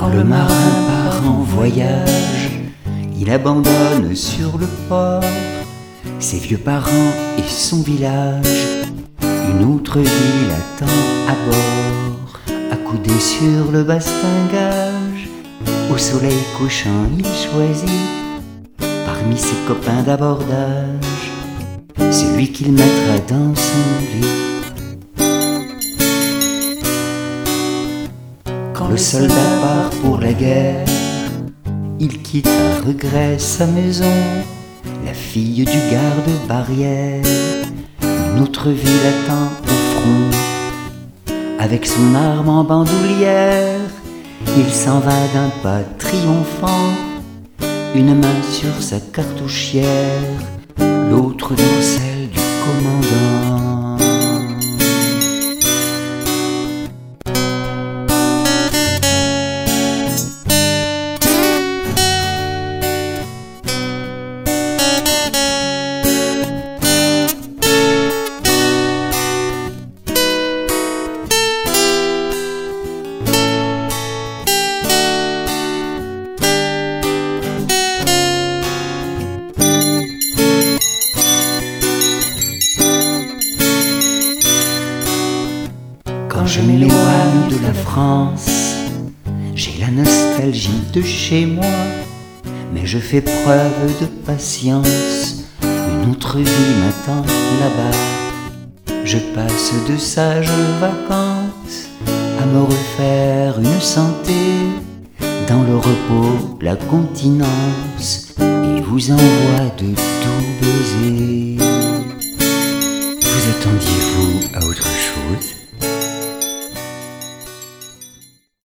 Quand le marin part en voyage, il abandonne sur le port ses vieux parents et son village. Une autre vie l'attend à bord, accoudé sur le bastingage. Au soleil couchant, il choisit parmi ses copains d'abordage celui qu'il mettra dans son lit. Quand le soldat part pour la guerre, il quitte à regret sa maison. La fille du garde-barrière, une autre vie l'attend au front. Avec son arme en bandoulière, il s'en va d'un pas triomphant, une main sur sa cartouchière, l'autre dans celle du commandant. Quand je m'éloigne de la France, j'ai la nostalgie de chez moi, mais je fais preuve de patience, une autre vie m'attend là-bas. Je passe de sages vacances à me refaire une santé, dans le repos, la continence, et vous envoie de doux baisers.